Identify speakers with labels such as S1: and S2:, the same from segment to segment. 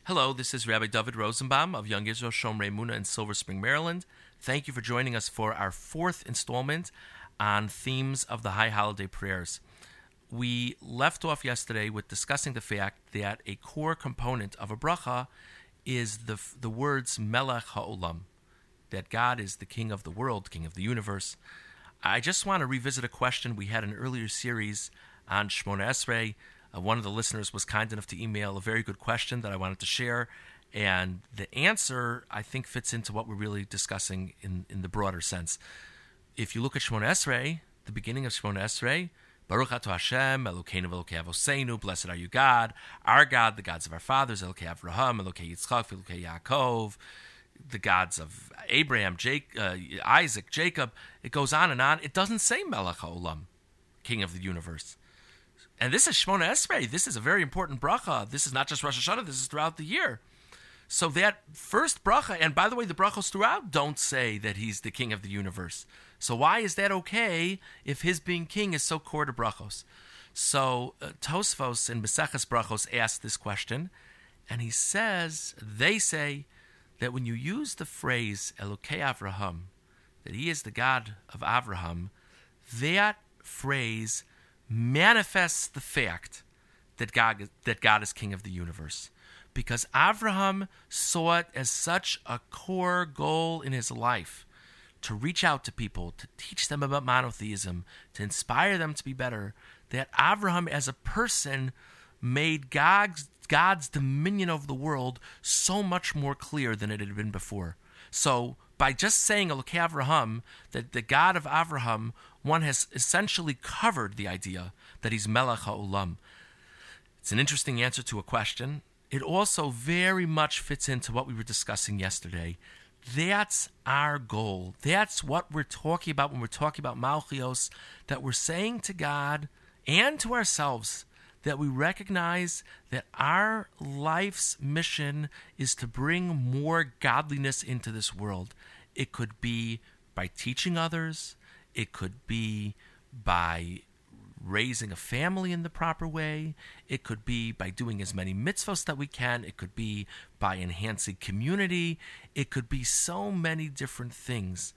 S1: Hello, this is Rabbi David Rosenbaum of Young Israel Shomrei Emunah in Silver Spring, Maryland. Thank you for joining us for our fourth installment on themes of the High Holiday Prayers. We left off yesterday with discussing the fact that a core component of a bracha is the words Melech HaOlam, that God is the King of the world, King of the universe. I just want to revisit a question we had in an earlier series on Shmona Esrei. One of the listeners was kind enough to email a very good question that I wanted to share, and the answer, I think, fits into what we're really discussing in the broader sense. If you look at Shmona Esrei, the beginning of Shmona Esrei, Baruch Ato Hashem, Elokeinu v'Elokei Avoseinu, blessed are you God, our God, the gods of our fathers, Elokei Avraham, Elokei Yitzchak, Elokei Yaakov, the gods of Abraham, Isaac, Jacob. It goes on and on. It doesn't say Melech HaOlam, King of the universe. And this is Shmona Esrei. This is a very important bracha. This is not just Rosh Hashanah. This is throughout the year. So that first bracha, and by the way, the brachos throughout don't say that he's the king of the universe. So why is that okay if his being king is so core to brachos? So Tosfos in Maseches Brachos asked this question, and he says, they say that when you use the phrase Elokei Avraham, that he is the God of Avraham, that phrase manifests the fact that God is King of the universe. Because Avraham saw it as such a core goal in his life to reach out to people, to teach them about monotheism, to inspire them to be better, that Avraham as a person made God's dominion over the world so much more clear than it had been before. So by just saying Elokei Avraham, that the God of Avraham, one has essentially covered the idea that he's Melech HaOlam. It's an interesting answer to a question. It also very much fits into what we were discussing yesterday. That's our goal. That's what we're talking about when we're talking about Malchios, that we're saying to God and to ourselves that we recognize that our life's mission is to bring more godliness into this world. It could be by teaching others. It could be by raising a family in the proper way. It could be by doing as many mitzvos that we can. It could be by enhancing community. It could be so many different things.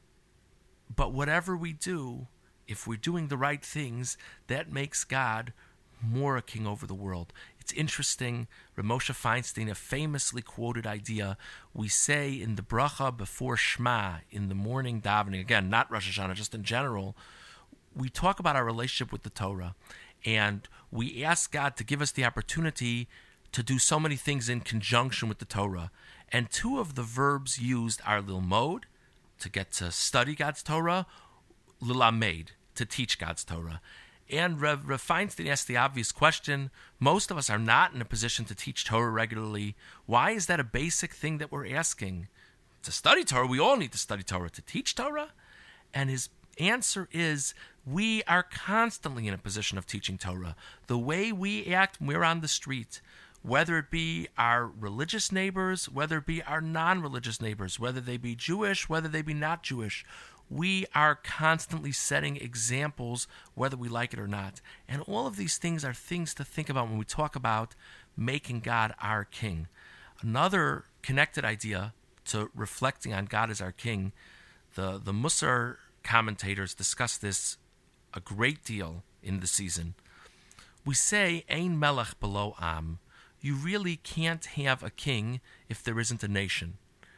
S1: But whatever we do, if we're doing the right things, that makes God more a king over the world. It's interesting. Rav Moshe Feinstein, a famously quoted idea, we say in the bracha before Shema, in the morning davening, again, not Rosh Hashanah, just in general, we talk about our relationship with the Torah, and we ask God to give us the opportunity to do so many things in conjunction with the Torah. And two of the verbs used are lilmod, to get to study God's Torah, lilamed, to teach God's Torah. And Rav Feinstein asked the obvious question, most of us are not in a position to teach Torah regularly. Why is that a basic thing that we're asking? To study Torah, we all need to study Torah. To teach Torah? And his answer is, we are constantly in a position of teaching Torah. The way we act when we're on the street, whether it be our religious neighbors, whether it be our non-religious neighbors, whether they be Jewish, whether they be not Jewish, we are constantly setting examples, whether we like it or not. And all of these things are things to think about when we talk about making God our king. Another connected idea to reflecting on God as our king, the Musar commentators discuss this a great deal in the season. We say, Ein Melech below Am. You really can't have a king if there isn't a nation.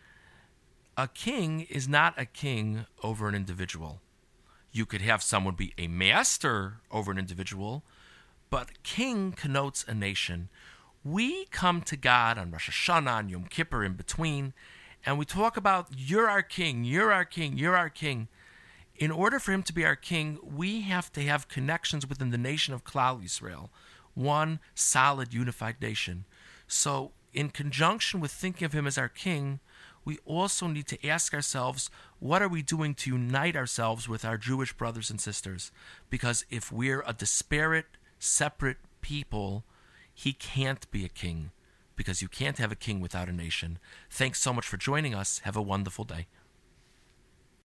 S1: A king is not a king over an individual. You could have someone be a master over an individual, but king connotes a nation. We come to God on Rosh Hashanah, on Yom Kippur, in between, and we talk about, you're our king, you're our king, you're our king. In order for him to be our king, we have to have connections within the nation of Klal Yisrael, one solid, unified nation. So, in conjunction with thinking of him as our king, we also need to ask ourselves, what are we doing to unite ourselves with our Jewish brothers and sisters? Because if we're a disparate, separate people, he can't be a king, because you can't have a king without a nation. Thanks so much for joining us. Have a wonderful day.